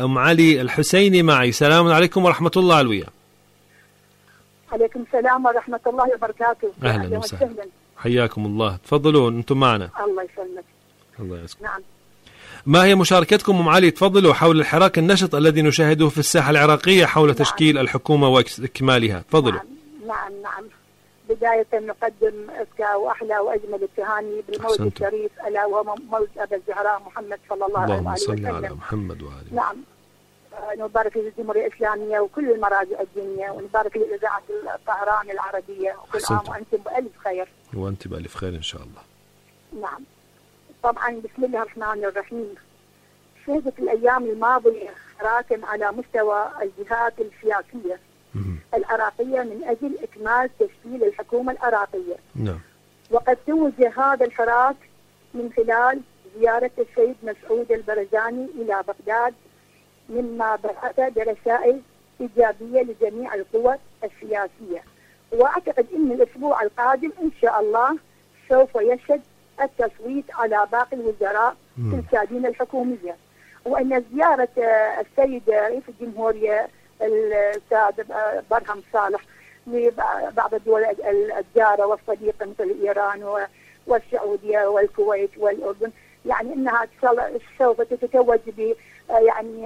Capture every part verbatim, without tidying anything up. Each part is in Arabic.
أم علي الحسيني معي. سلام عليكم ورحمة الله علوية. عليكم السلام ورحمة الله وبركاته. أهلا وسهلا، حياكم الله، تفضلوا أنتم معنا. الله يسلمك. الله يسلمك. نعم. ما هي مشاركتكم أم علي؟ تفضلوا حول الحراك النشط الذي نشاهده في الساحة العراقية حول نعم. تشكيل الحكومة وإكمالها. تفضلوا. نعم نعم نعم. بداية نقدم أزكى وأحلى وأجمل التهاني بالمولد الشريف ألا وهو مولد أبا الزهراء محمد صلى الله عليه وسلم. اللهم صل على محمد وآله. نعم. نبارك للجمهورية الإسلامية وكل المراجع الدينية، ونبارك لإذاعة الطهران العربية، وكل عام وأنتم بألف خير. وأنت بألف خير إن شاء الله. نعم. طبعا بسم الله الرحمن الرحيم. شهدت الأيام الماضية حراكا على مستوى الجهات السياسية العراقية من أجل إكمال تشكيل الحكومة العراقية. نعم. وقد توج هذا الحراك من خلال زيارة السيد مسعود البرزاني إلى بغداد، مما بعث برسائل إيجابية لجميع القوى السياسية. وأعتقد أن الأسبوع القادم إن شاء الله سوف يشهد التصويت على باقي الوزراء في الكابينة الحكومية، وأن زيارة السيد رئيس الجمهورية الأستاذ برهم صالح لبعض الدول الجارة والصديقة مثل إيران والسعودية والكويت والأردن، يعني أنها سوف تتوج ب يعني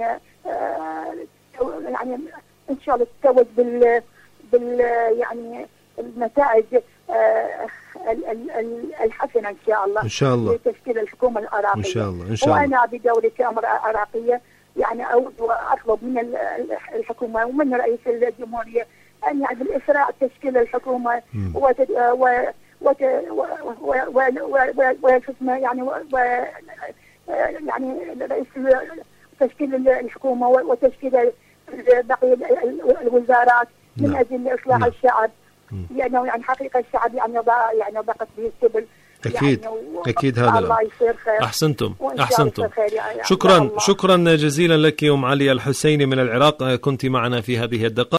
يعني إن شاء الله تتوج بال بال يعني النتائج الحسنة إن شاء الله. إن شاء الله. لتشكيل الحكومة العراقية. إن شاء الله. إن شاء الله. وأنا بدوري كامرأة عراقية يعني أود وأطلب من الحكومة ومن رئيس الجمهورية أن يعني بالإسراع تشكيل الحكومة وت و وت و يعني و يعني رئيس تشكيل الحكومة وتشكيل باقي الوزارات من أجل إصلاح نعم. الشعب، لأنه يعني حقيقة الشعب يعني يعني ضاقت به السبل. أكيد يعني أكيد هذا الله يصير خير. أحسنتم أحسنتم. شكرا شكرا جزيلا لك أم علي الحسيني من العراق، كنت معنا في هذه الدقائق.